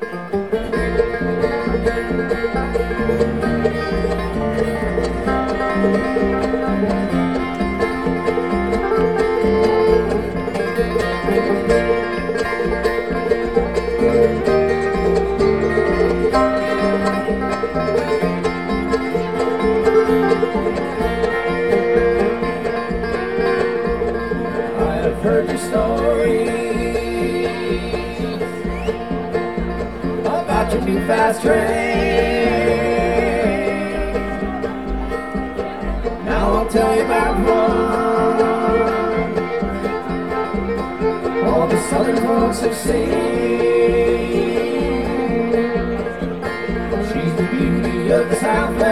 Heard your stories about your new fast train. Now I'll tell you about one all the southern folks have seen. She's the beauty of the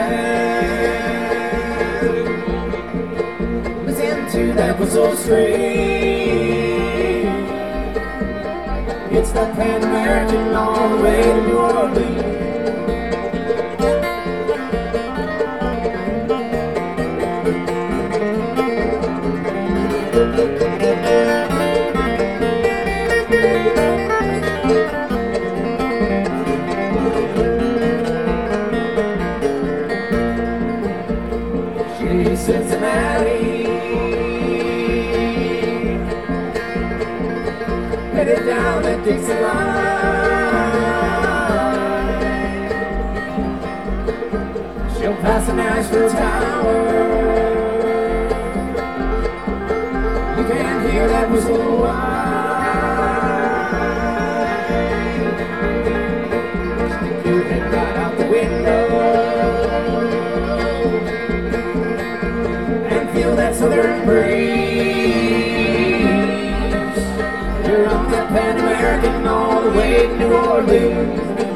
Southland. Listen to that whistle string. It's the Pan American all the way to New Orleans. She's Cincinnati, headed down the Dixie line. She'll pass the Nashville Tower. You can hear that whistle whine. Stick your head right out the window and feel that southern breeze. You're on that Pan American all the way to New Orleans.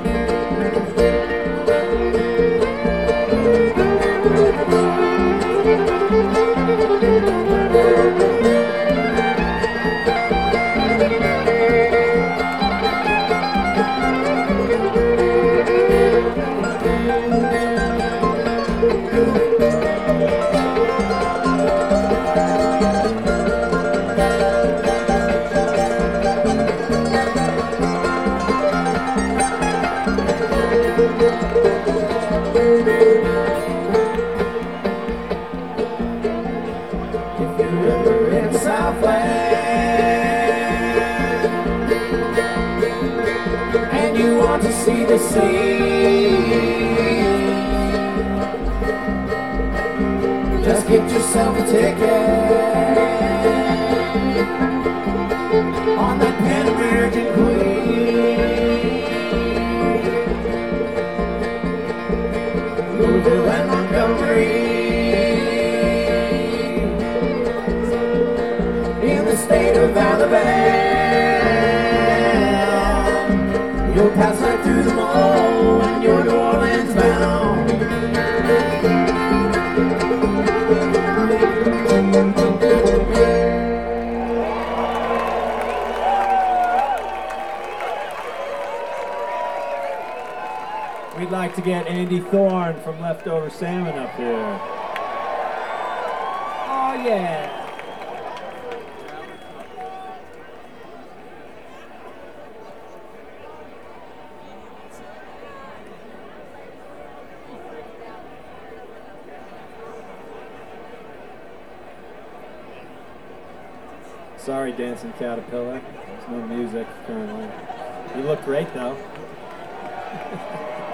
If you're ever in Southland and you want to see the sea, just get yourself a ticket on that Pan American Queen. Louisville and Montgomery, in the state of Alabama, you'll pass right through the mall when you're New Orleans bound. We'd like to get Andy Thorne from Leftover Salmon up here. Oh yeah. Sorry, Dancing Caterpillar. There's no music currently. You look great though.